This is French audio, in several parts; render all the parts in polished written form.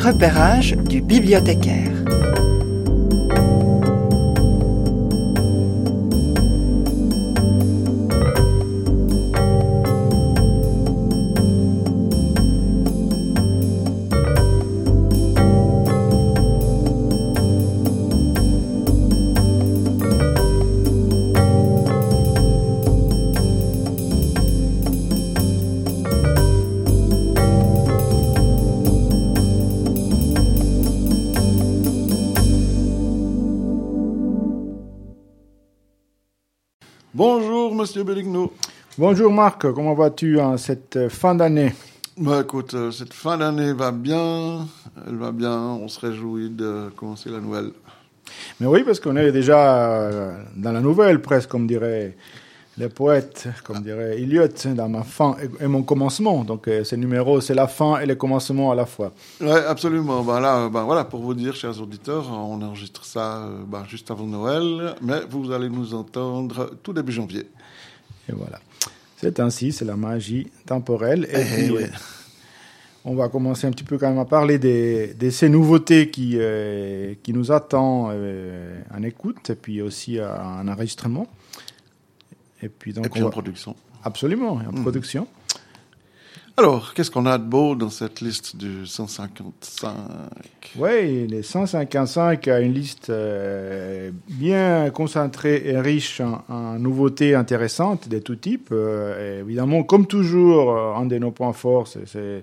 repérage du bibliothécaire. Bonjour, Monsieur Belligno. Bonjour Marc, comment vas-tu en cette fin d'année? Bah écoute, cette fin d'année va bien, elle va bien, on se réjouit de commencer la nouvelle. Mais oui, parce qu'on est déjà dans la nouvelle presque, comme diraient les poètes, comme dirait Eliot, dans ma fin et mon commencement. Donc ces numéros, c'est la fin et le commencement à la fois. Ouais, absolument. Voilà, pour vous dire, chers auditeurs, on enregistre ça juste avant Noël, mais vous allez nous entendre tout début janvier. Et voilà. C'est ainsi, c'est la magie temporelle. Et puis, oui. On va commencer un petit peu quand même à parler de ces nouveautés qui nous attendent en écoute et puis aussi en enregistrement. Et puis en production. Absolument, en production. Alors, qu'est-ce qu'on a de beau dans cette liste du 155? Oui, les 155 a une liste bien concentrée et riche en nouveautés intéressantes de tout type. Évidemment, comme toujours, un de nos points forts, c'est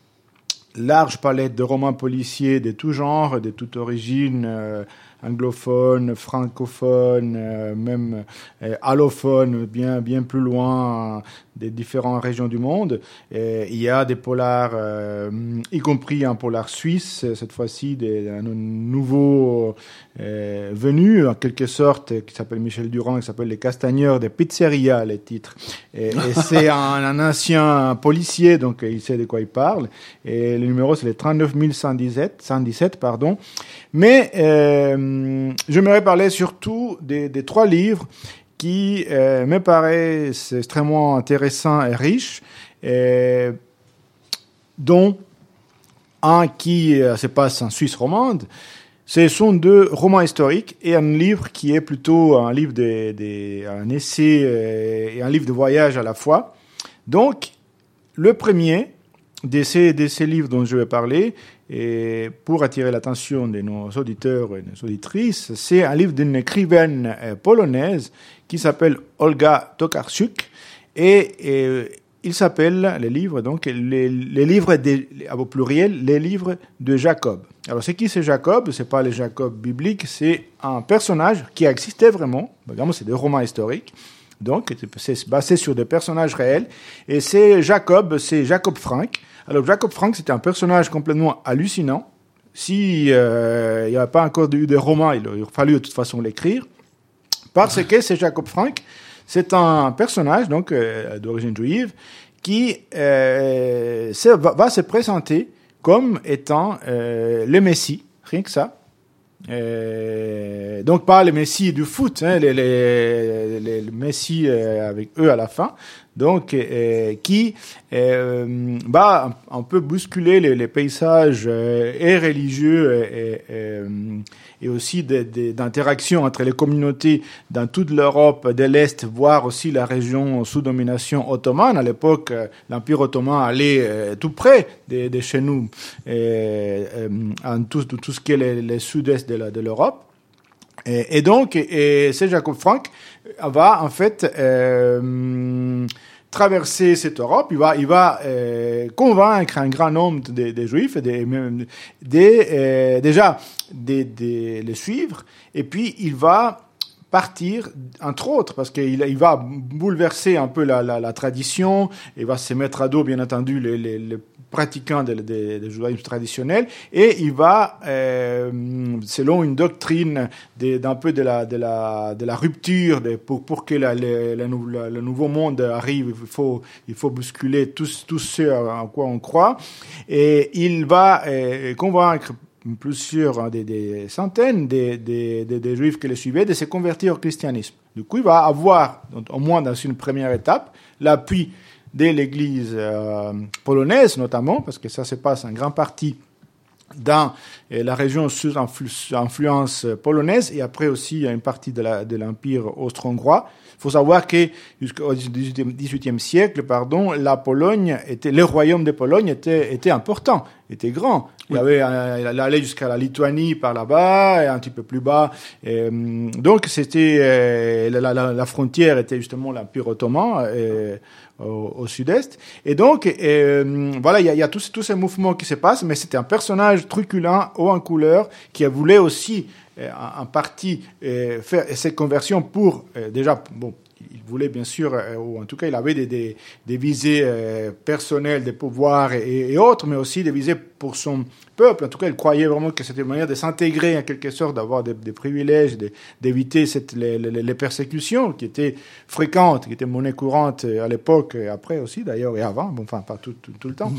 large palette de romans policiers de tout genre, de toute origine, anglophone, francophone, même allophone, bien plus loin des différentes régions du monde. Et il y a des polars, y compris un polar suisse, cette fois-ci, un nouveau venu, en quelque sorte, qui s'appelle Michel Durand, qui s'appelle Les Castagneurs des Pizzerias, les titres. Et c'est un ancien policier, donc il sait de quoi il parle. Et le numéro, c'est le 39 117, pardon. Mais j'aimerais parler surtout des trois livres qui me paraissent extrêmement intéressants et riches, dont un qui se passe en Suisse romande. Ce sont deux romans historiques et un livre qui est plutôt un livre un essai et un livre de voyage à la fois. Donc, le premier de ces livres dont je vais parler, et pour attirer l'attention de nos auditeurs et nos auditrices, c'est un livre d'une écrivaine polonaise qui s'appelle Olga Tokarczuk, et il s'appelle, le livre, donc, les livres, au pluriel, les livres de Jacob. Alors, c'est qui c'est Jacob? C'est pas le Jacob biblique, c'est un personnage qui existait vraiment. Vraiment, c'est des romans historiques. Donc, c'est basé sur des personnages réels. Et c'est Jacob Frank. Alors, Jacob Frank, c'était un personnage complètement hallucinant. Si il n'y avait pas encore eu de roman, il aurait fallu de toute façon l'écrire. Parce que c'est Jacob Frank. C'est un personnage, donc, d'origine juive, qui va se présenter comme étant le Messie, rien que ça. Donc pas les Messi du foot, hein, les Messi avec eux à la fin, donc qui va un peu bousculer les paysages et religieux et aussi d'interaction entre les communautés dans toute l'Europe de l'Est, voire aussi la région sous domination ottomane. À l'époque, l'Empire ottoman allait tout près de chez nous, en tout ce qui est le sud-est de l'Europe. Et donc, c'est Jacob Frank va en fait traverser cette Europe. Il va convaincre un grand nombre de Juifs déjà de les suivre, et puis il va partir, entre autres, parce qu'il va bouleverser un peu la tradition, il va se mettre à dos, bien entendu, les pratiquants des judaïsme traditionnel, et il va, selon une doctrine d'un peu de la rupture, pour que le nouveau monde arrive, il faut bousculer tout ce en quoi on croit, et il va convaincre plusieurs, des centaines de juifs qui le suivaient de se convertir au christianisme. Du coup, il va avoir, au moins dans une première étape, l'appui de l'Église polonaise notamment, parce que ça se passe en grande partie dans la région sous influence polonaise et après aussi une partie de l'Empire austro-hongrois. Il faut savoir que jusqu'au XVIIIe siècle, la Pologne le royaume de Pologne était important, était grand. Il allait jusqu'à la Lituanie par là-bas et un petit peu plus bas. Donc c'était la frontière était justement l'Empire ottoman au sud-est. Et donc voilà, il y a tous ces mouvements qui se passent, mais c'était un personnage truculent, haut en couleur, qui voulait aussi en partie faire cette conversion pour déjà il voulait bien sûr, ou en tout cas il avait des visées personnelles, des pouvoirs et autres, mais aussi des visées pour son peuple. En tout cas, il croyait vraiment que c'était une manière de s'intégrer en quelque sorte, d'avoir des privilèges, d'éviter les persécutions qui étaient fréquentes, qui étaient monnaie courante à l'époque, et après aussi d'ailleurs, et avant, enfin pas tout le temps.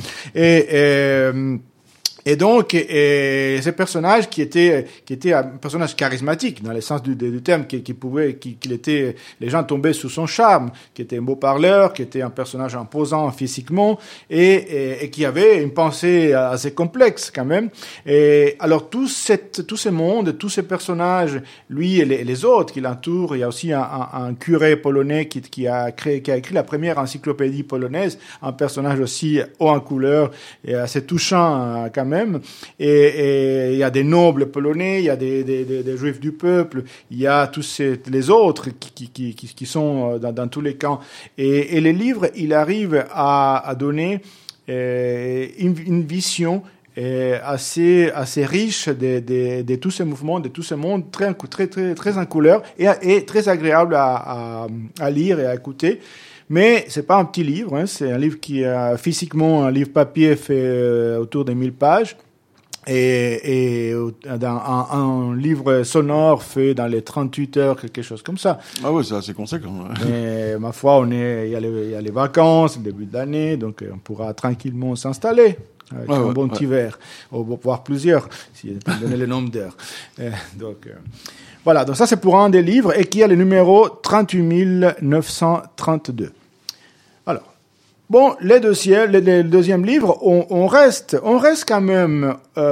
Et donc, ce personnage qui était un personnage charismatique dans le sens du terme, qu'il était, les gens tombaient sous son charme, qui était un beau parleur, qui était un personnage imposant physiquement et qui avait une pensée assez complexe quand même. Et alors tout ce monde, tous ces personnages, lui et les autres qui l'entourent, il y a aussi un curé polonais qui a écrit la première encyclopédie polonaise, un personnage aussi haut en couleur et assez touchant quand même. Et il y a des nobles polonais, il y a des juifs du peuple, il y a tous les autres qui sont dans tous les camps. Et le livre, il arrive à donner une vision assez riche de tous ces mouvements, de tout ce monde très en couleur et très agréable à lire et à écouter. Mais c'est pas un petit livre, hein, c'est un livre qui a physiquement un livre papier fait autour de 1000 pages et un livre sonore fait dans les 38 heures, quelque chose comme ça. Ah ouais, c'est assez conséquent. Mais ma foi, il y a les vacances, le début d'année, donc on pourra tranquillement s'installer. Avec un bon petit verre, ou voire plusieurs, si on peut donner le nombre d'heures. Voilà, donc ça c'est pour un des livres et qui a le numéro 38932. Alors, bon, le deuxième livre, on reste quand même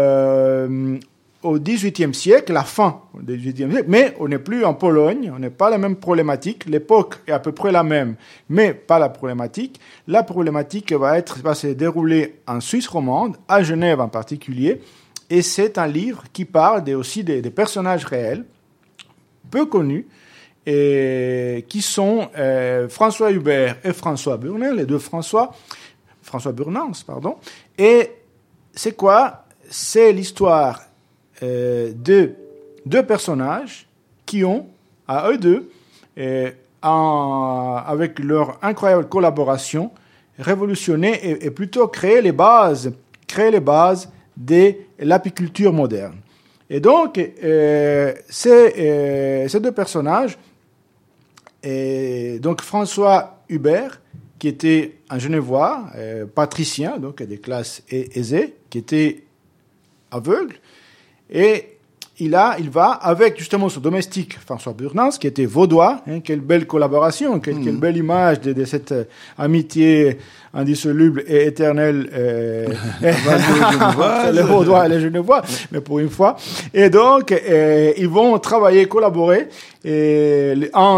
au XVIIIe siècle, la fin du XVIIIe siècle, mais on n'est plus en Pologne, on n'est pas la même problématique, l'époque est à peu près la même, mais pas la problématique. La problématique va se dérouler en Suisse romande, à Genève en particulier, et c'est un livre qui parle aussi des personnages réels, peu connus, et qui sont François Hubert et François Burnel, les deux François Burnens, pardon. Et c'est quoi? C'est l'histoire de deux personnages qui ont, à eux deux, avec leur incroyable collaboration, révolutionné et plutôt créé les bases de l'apiculture moderne. Et donc, ces deux personnages, donc François Hubert, qui était un Genevois, patricien, donc des classes aisées, qui était aveugle, et il va avec justement son domestique François Burnens, qui était vaudois, hein, quelle belle collaboration, quelle belle image de cette amitié indissoluble et éternelle, les vaudois et les genevois, mais pour une fois. Et donc, ils vont travailler, collaborer, et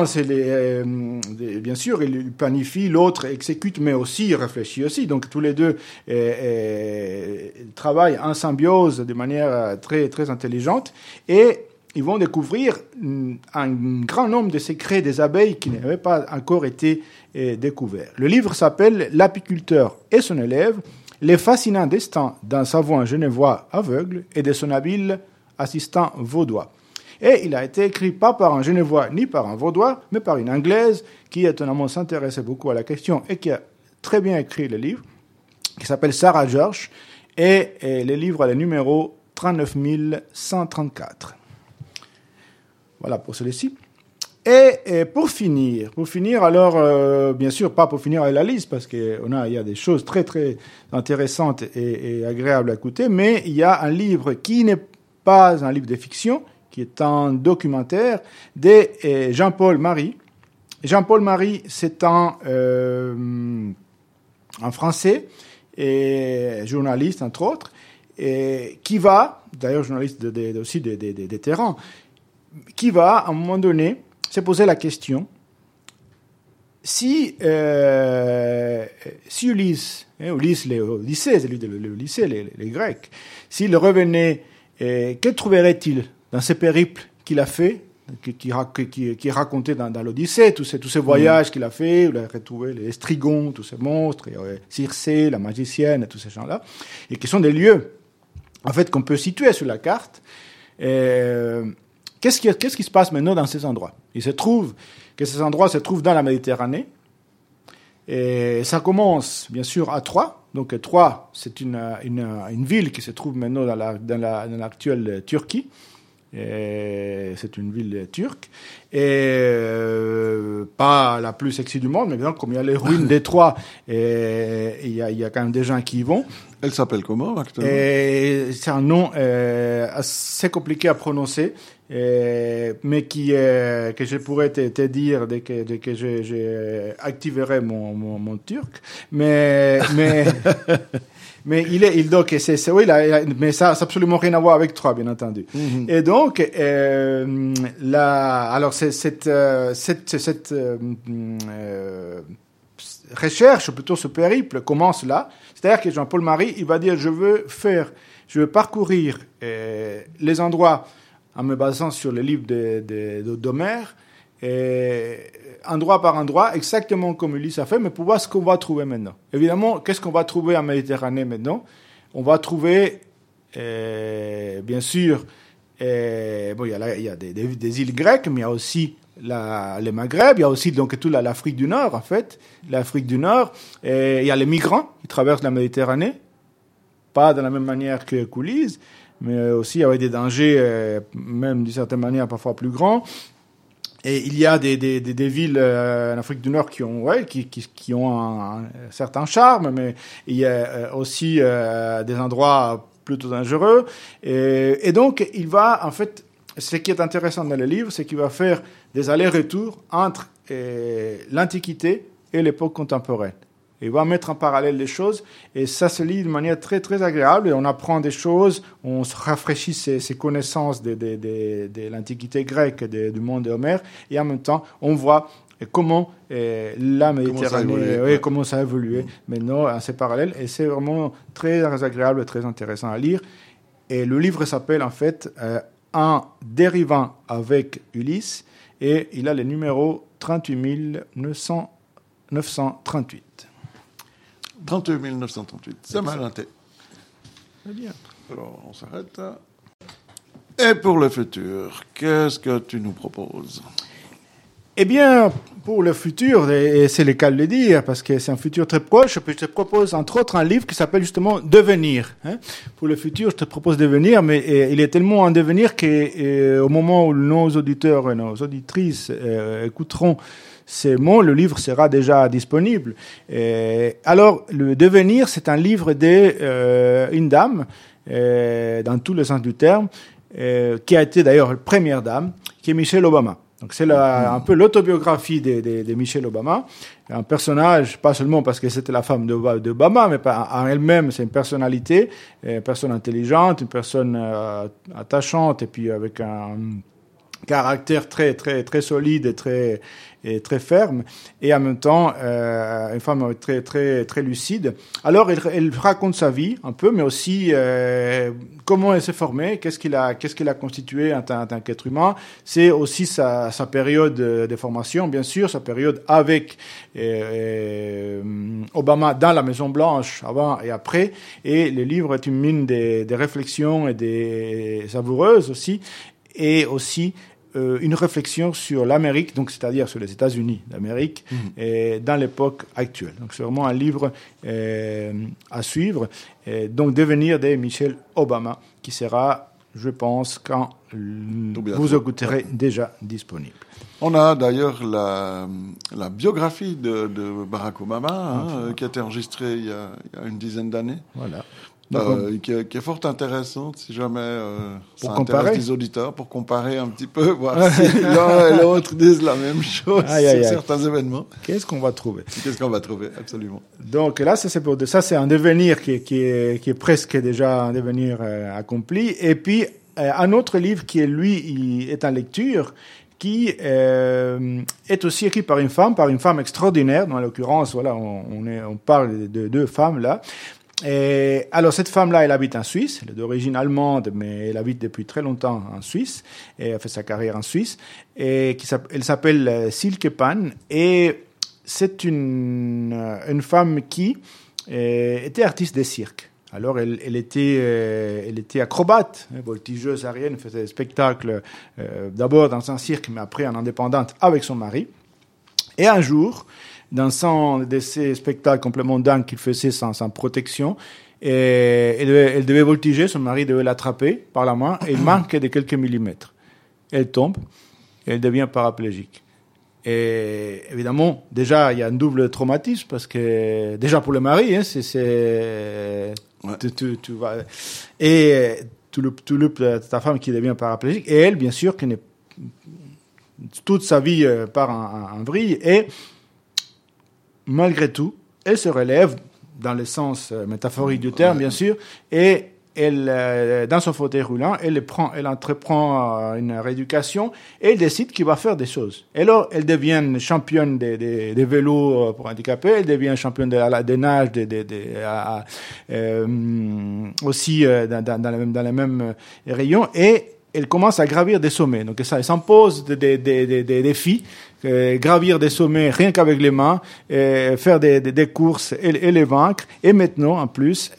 bien sûr, il planifie, l'autre exécute, mais aussi réfléchit aussi. Donc, tous les deux travaillent en symbiose de manière très, très intelligente. Et ils vont découvrir un grand nombre de secrets des abeilles qui n'avaient pas encore été découverts. Le livre s'appelle « L'apiculteur et son élève, les fascinants destins d'un savant genevois aveugle et de son habile assistant vaudois ». Et il a été écrit pas par un genevois ni par un vaudois, mais par une anglaise qui étonnamment s'intéressait beaucoup à la question et qui a très bien écrit le livre, qui s'appelle Sarah George, et le livre a le numéro 39134. Voilà pour celui-ci. Et pour finir, alors, bien sûr, pas pour finir avec la liste, parce qu'il y a des choses très, très intéressantes et agréables à écouter, mais il y a un livre qui n'est pas un livre de fiction, qui est un documentaire de Jean-Paul Marie. Jean-Paul Marie, c'est un Français, et journaliste, entre autres, et qui va, d'ailleurs journaliste aussi des terrains, qui va, à un moment donné, se poser la question si Ulysse, l'Odyssée, c'est lui le lycée, les Grecs, s'il revenait, que trouverait-il dans ces périples qu'il a fait, qui est raconté dans l'Odyssée, tous ces voyages qu'il a fait, où il a retrouvé les Estrigons, tous ces monstres, Circé, la magicienne, tous ces gens-là, et qui sont des lieux, en fait, qu'on peut situer sur la carte. Qu'est-ce qui se passe maintenant dans ces endroits? Il se trouve que ces endroits se trouvent dans la Méditerranée. Et ça commence, bien sûr, à Troie. Donc, Troie, c'est une ville qui se trouve maintenant dans l'actuelle Turquie. Et c'est une ville turque. Et pas la plus sexy du monde, mais bien, comme il y a les ruines de Troie, et il y a quand même des gens qui y vont. Elle s'appelle comment, actuellement? Et c'est un nom assez compliqué à prononcer, mais que je pourrais te dire dès que je activerai mon turc. Mais donc oui, mais ça n'a absolument rien à voir avec Troie, bien entendu. Mm-hmm. Et donc alors cette recherche, ou plutôt ce périple, commence là. C'est-à-dire que Jean-Paul Marie, il va dire, je veux parcourir les endroits en me basant sur les livres d'Homère, endroit par endroit, exactement comme Ulysse a fait, mais pour voir ce qu'on va trouver maintenant. Évidemment, qu'est-ce qu'on va trouver en Méditerranée maintenant? On va trouver, bien sûr, il y a des îles grecques, mais il y a aussi le Maghreb, il y a aussi donc toute l'Afrique du Nord, en fait. L'Afrique du Nord, il y a les migrants qui traversent la Méditerranée, pas de la même manière qu'Ulysse, mais aussi avec des dangers, même d'une certaine manière, parfois plus grands. Et il y a des villes en Afrique du Nord qui ont un certain charme, mais il y a aussi des endroits plutôt dangereux. Et donc, il va, en fait, ce qui est intéressant dans le livre, c'est qu'il va faire des allers-retours entre l'Antiquité et l'époque contemporaine. Il va mettre en parallèle les choses, et ça se lit de manière très, très agréable, et on apprend des choses, on se rafraîchit ses connaissances de l'Antiquité grecque, du monde d'Homère, et en même temps, on voit comment la Méditerranée, comment ça a évolué maintenant à ces parallèles, et c'est vraiment très agréable, très intéressant à lire. Et le livre s'appelle en fait Un dérivant avec Ulysse, et il a le numéro 38 938. 38 938, c'est mal noté. Très bien. Alors, on s'arrête. Et pour le futur, qu'est-ce que tu nous proposes? Eh bien, pour le futur, et c'est le cas de le dire, parce que c'est un futur très proche, je te propose entre autres un livre qui s'appelle justement Devenir. Pour le futur, je te propose Devenir, mais il est tellement en devenir qu'au moment où nos auditeurs et nos auditrices écouteront ces mots, le livre sera déjà disponible. Alors, le Devenir, c'est un livre d'une dame, dans tous les sens du terme, qui a été d'ailleurs la première dame, qui est Michelle Obama. Donc c'est un peu l'autobiographie de Michelle Obama, un personnage, pas seulement parce que c'était la femme d'Obama, mais en elle-même c'est une personnalité, une personne intelligente, une personne attachante, et puis avec un caractère très très très solide et très ferme, et en même temps une femme très très très lucide. Alors elle raconte sa vie un peu, mais aussi comment elle s'est formée, qu'est-ce qu'il a constitué en tant qu'être humain. C'est aussi sa période de formation, bien sûr, sa période avec Obama dans la Maison Blanche avant et après. Et le livre est une mine des réflexions et des savoureuses aussi, et aussi une réflexion sur l'Amérique, donc c'est-à-dire sur les États-Unis d'Amérique, dans l'époque actuelle. Donc c'est vraiment un livre à suivre. Donc Devenir de Michelle Obama, qui sera, je pense, quand vous écouterez déjà disponible. On a d'ailleurs la biographie de Barack Obama, qui a été enregistrée il y a une dizaine d'années. Voilà. Qui est fort intéressante, si jamais ça comparer. intéresse les auditeurs, pour comparer un petit peu, voir si l'un et l'autre disent la même chose sur certains événements. Qu'est-ce qu'on va trouver? Absolument. Donc là, ça c'est un devenir qui est presque déjà un devenir accompli. Et puis, un autre livre qui, lui, est en lecture, qui est aussi écrit par une femme extraordinaire. Dans l'occurrence, voilà, on parle de deux femmes là. Et alors cette femme-là, elle habite en Suisse, elle est d'origine allemande, mais elle habite depuis très longtemps en Suisse, et elle fait sa carrière en Suisse, et elle s'appelle Silke Pan, et c'est une femme qui était artiste de cirque. Alors elle était acrobate, voltigeuse aérienne, faisait des spectacles d'abord dans un cirque, mais après en indépendante avec son mari. Et un jour, dans un de ces spectacles complètement dingues qu'il faisait sans protection, et elle devait voltiger, son mari devait l'attraper par la main, et il manquait de quelques millimètres. Elle tombe, et elle devient paraplégique. Et évidemment, déjà, il y a un double traumatisme, parce que, déjà pour le mari, tu vas, et ta femme qui devient paraplégique, et elle, bien sûr, qui n'est toute sa vie part en vrille, et malgré tout, elle se relève dans le sens métaphorique du terme, bien sûr, et elle, dans son fauteuil roulant, elle entreprend une rééducation et elle décide qu'elle va faire des choses. Et alors, elle devient championne des vélos pour handicapés, elle devient championne de nage, aussi dans les mêmes rayons, et elle commence à gravir des sommets. Donc ça, elle s'impose des défis, gravir des sommets rien qu'avec les mains, faire des courses et les vaincre. Et maintenant, en plus,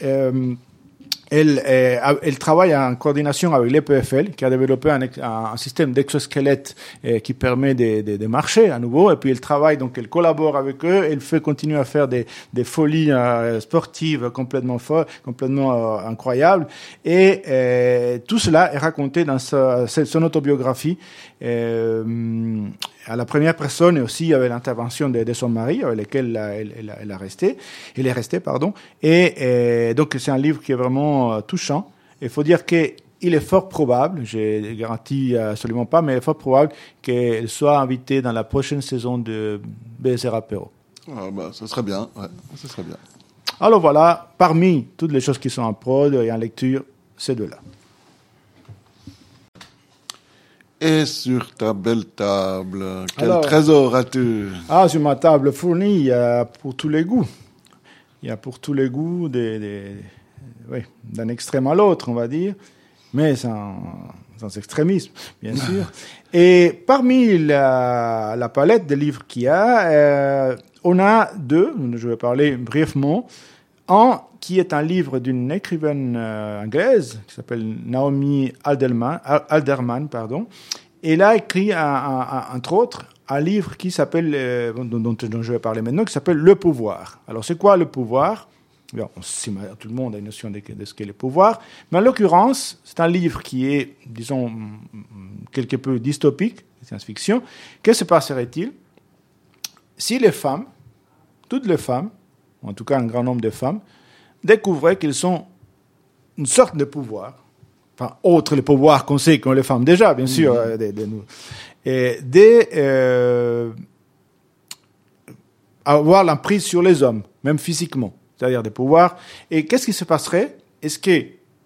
elle travaille en coordination avec l'EPFL, qui a développé un système d'exosquelette qui permet de marcher à nouveau. Et puis elle travaille, donc elle collabore avec eux. Elle fait continuer à faire des folies sportives complètement folles, complètement incroyables. Et tout cela est raconté dans son autobiographie. À la première personne, et aussi avec l'intervention de son mari, avec lequel elle est restée, pardon. Et donc c'est un livre qui est vraiment touchant. Il faut dire qu'il est fort probable, je ne garantis absolument pas, mais il est fort probable qu'elle soit invitée dans la prochaine saison de BSR Apéro. Ah bah, ça serait bien, ouais, ça serait bien. Alors voilà, parmi toutes les choses qui sont en prod et en lecture, ces deux-là. Et sur ta belle table, quel trésor as-tu? Ah, sur ma table fournie, il y a pour tous les goûts. Il y a pour tous les goûts, d'un extrême à l'autre, on va dire, mais sans extrémisme, bien sûr. Et parmi la palette de livres qu'il y a, on a deux, je vais parler brièvement. Un qui est un livre d'une écrivaine anglaise qui s'appelle Naomi Alderman. Elle a écrit, entre autres, un livre qui s'appelle, dont je vais parler maintenant, qui s'appelle Le pouvoir. Alors, c'est quoi le pouvoir? Bien, tout le monde a une notion de ce qu'est le pouvoir, mais en l'occurrence, c'est un livre qui est, disons, quelque peu dystopique, science-fiction. Que se passerait-il si les femmes, toutes les femmes, en tout cas un grand nombre de femmes, découvraient qu'ils ont une sorte de pouvoir, enfin, autre le pouvoir qu'on sait qu'ont les femmes déjà, bien sûr, avoir l'emprise sur les hommes, même physiquement, c'est-à-dire des pouvoirs. Et qu'est-ce qui se passerait? Est-ce que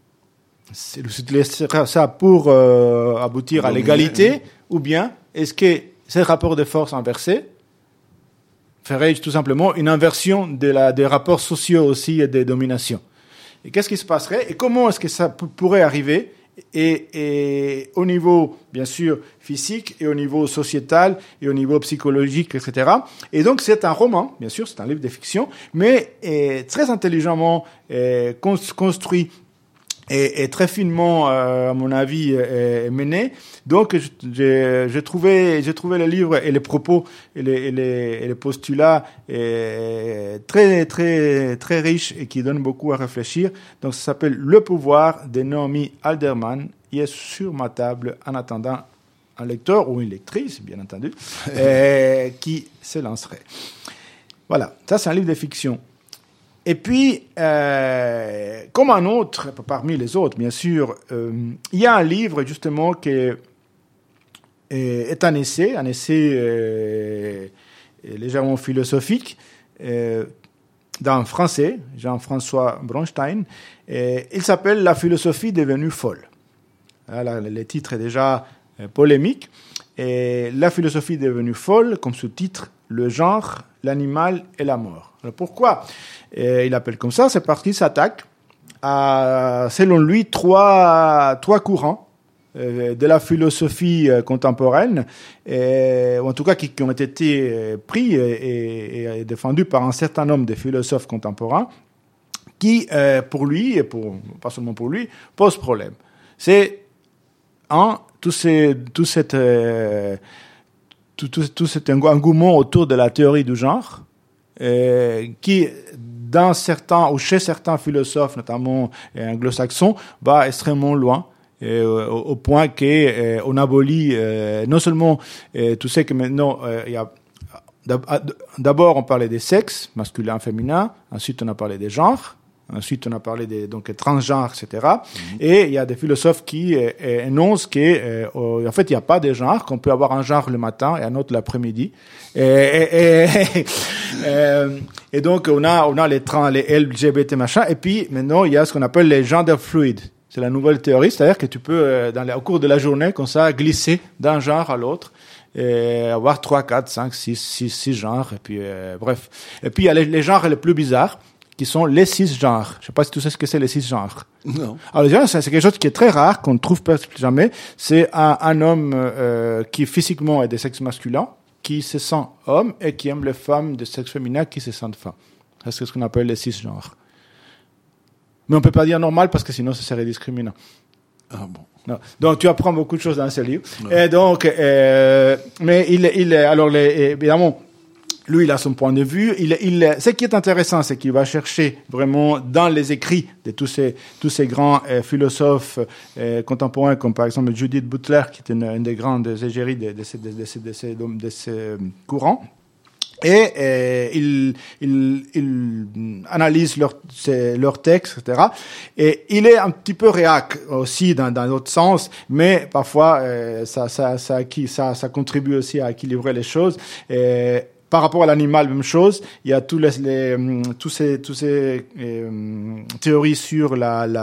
c'est ça pour aboutir à l'égalité, ou bien est-ce que ces rapports de force inversés ferait tout simplement une inversion des rapports sociaux aussi et des dominations. Et qu'est-ce qui se passerait? Et comment est-ce que ça pourrait arriver? Et au niveau, bien sûr, physique, et au niveau sociétal, et au niveau psychologique, etc. Et donc, c'est un roman, bien sûr, c'est un livre de fiction, mais très intelligemment construit, et très finement, à mon avis, mené. Donc, j'ai trouvé le livre et les propos et les postulats très, très, très riches et qui donnent beaucoup à réfléchir. Donc, ça s'appelle Le pouvoir de Naomi Alderman. il est sur ma table en attendant un lecteur ou une lectrice, bien entendu, qui se lancerait. Voilà, ça c'est un livre de fiction. Et puis, comme un autre, parmi les autres, bien sûr, il y a un livre justement qui est un essai légèrement philosophique, d'un Français, Jean-François Bronstein. Il s'appelle « La philosophie devenue folle ». Là, le titre est déjà polémique. Et « La philosophie devenue folle », comme sous-titre, « Le genre, l'animal et la mort ». Alors pourquoi il appelle comme ça? C'est parce qu'il s'attaque à, selon lui, trois courants de la philosophie contemporaine, ou en tout cas qui ont été pris et défendus par un certain nombre de philosophes contemporains, qui, pour lui, et pas seulement pour lui, posent problème. C'est tout cet engouement autour de la théorie du genre, qui, chez certains philosophes, notamment anglo-saxons, va extrêmement loin, au point qu'on abolit non seulement tout ce que maintenant il y a. D'abord, on parlait des sexes, masculin, féminin. Ensuite, on a parlé des genres. Ensuite, on a parlé des transgenres, etc. Et il y a des philosophes qui énoncent en fait, il n'y a pas de genre, qu'on peut avoir un genre le matin et un autre l'après-midi. Et donc, on a les trans, les LGBT, machin. Et puis, maintenant, il y a ce qu'on appelle les gender fluid. C'est la nouvelle théorie, c'est-à-dire que tu peux, au cours de la journée, comme ça, glisser d'un genre à l'autre. Et avoir 3, 4, 5, 6 genres. Et puis, bref. Et puis, il y a les genres les plus bizarres, qui sont les cisgenres. Je sais pas si tu sais ce que c'est les cisgenres. Non. Alors déjà, c'est quelque chose qui est très rare, qu'on ne trouve presque jamais. C'est un homme qui physiquement est de sexe masculin, qui se sent homme et qui aime les femmes de sexe féminin qui se sentent femmes. C'est ce qu'on appelle les cisgenres. Mais on peut pas dire normal parce que sinon ce serait discriminant. Ah bon. Non. Donc tu apprends beaucoup de choses dans ce livre. Ouais. Et donc, mais évidemment, lui, il a son point de vue. Ce qui est intéressant, c'est qu'il va chercher vraiment dans les écrits de tous ces grands philosophes contemporains, comme par exemple Judith Butler, qui est une des grandes égéries de ces courants. Et il analyse leurs textes, etc. Et il est un petit peu réac aussi dans l'autre sens, mais parfois ça contribue aussi à équilibrer les choses. Et par rapport à l'animal, même chose. Il y a tous ces théories sur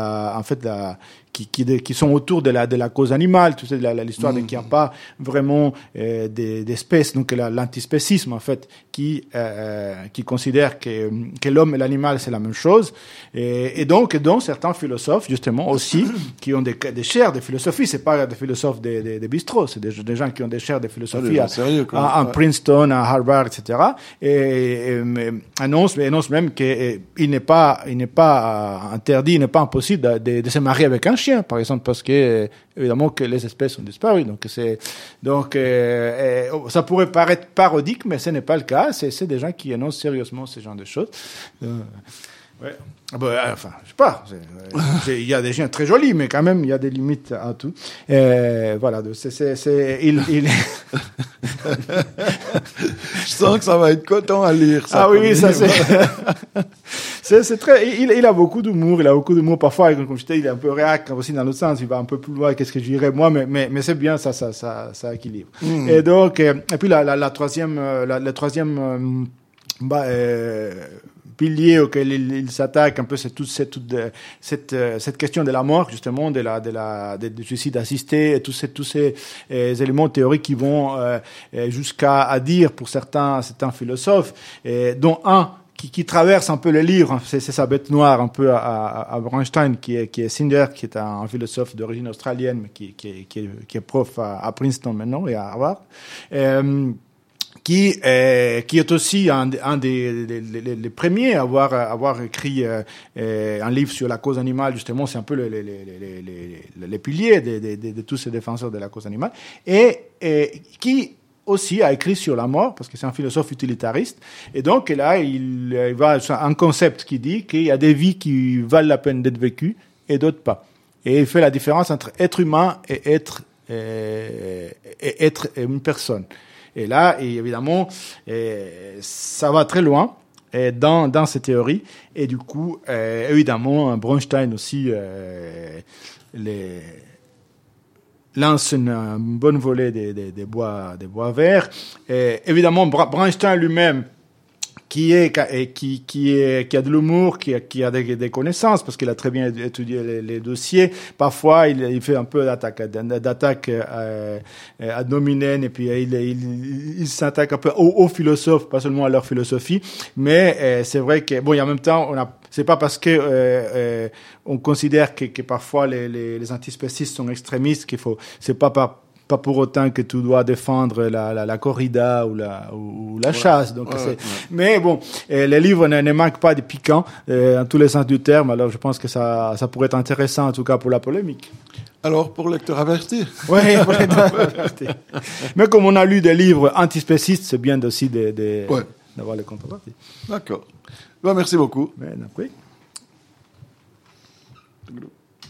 qui sont autour de la cause animale, tu sais, l'histoire de qu'il n'y a pas vraiment d'espèces, donc l'antispécisme en fait, qui considère que l'homme et l'animal c'est la même chose, et donc certains philosophes justement aussi qui ont des chaires de philosophie, c'est pas des philosophes des bistrots, c'est des gens qui ont des chaires de philosophie à Princeton, à Harvard, etc. Et annonce même qu'il n'est pas interdit, il n'est pas impossible de se marier avec un chien, par exemple, parce que évidemment que les espèces ont disparu. Donc ça pourrait paraître parodique, mais ce n'est pas le cas. C'est des gens qui énoncent sérieusement ce genre de choses. Ouais. Enfin, je sais pas. Il y a des chiens très jolis, mais quand même, il y a des limites à tout. Voilà. Je sens que ça va être coton à lire. Ça, ah oui, ça c'est très. Il a beaucoup d'humour. Il a beaucoup d'humour. Parfois, comme je disais, il est un peu réac aussi dans l'autre sens. Il va un peu plus loin. Qu'est-ce que je dirais moi, mais c'est bien. Ça équilibre. Et donc, et puis le troisième pilier auquel il s'attaque un peu, c'est toute cette question de la mort, justement, du suicide assisté, et tous ces éléments théoriques qui vont jusqu'à dire pour certains philosophes, dont un qui traverse un peu le livre, c'est sa bête noire un peu à Bronstein, qui est Cinder, qui est un philosophe d'origine australienne, mais qui est prof à Princeton maintenant et à Harvard. Qui est aussi un des premiers à avoir écrit un livre sur la cause animale, justement. C'est un peu les piliers de tous ces défenseurs de la cause animale, et qui aussi a écrit sur la mort, parce que c'est un philosophe utilitariste, et donc là il va sur un concept qui dit qu'il y a des vies qui valent la peine d'être vécues et d'autres pas. et il fait la différence entre être humain et être une personne. Et là, évidemment, ça va très loin dans ces théories. Et du coup, évidemment, Bronstein aussi lance une bonne volée des bois verts. Et évidemment, Bronstein lui-même, qui a de l'humour, qui a des connaissances, parce qu'il a très bien étudié les dossiers. Parfois, il fait un peu d'attaque ad nominem, et puis il s'attaque un peu aux philosophes, pas seulement à leur philosophie. Mais c'est vrai que bon, et en même temps, c'est pas parce que on considère que parfois les antispécistes sont extrémistes c'est pas pour autant que tu dois défendre la corrida ou la chasse. Donc mais bon, les livres ne manquent pas de piquant en tous les sens du terme. Alors je pense que ça pourrait être intéressant en tout cas pour la polémique. Alors pour lecteurs avertis. Oui, pour lecteurs avertis. Mais comme on a lu des livres antispécistes, c'est bien aussi d'avoir les contreparties. D'accord. Merci beaucoup. Ben, après.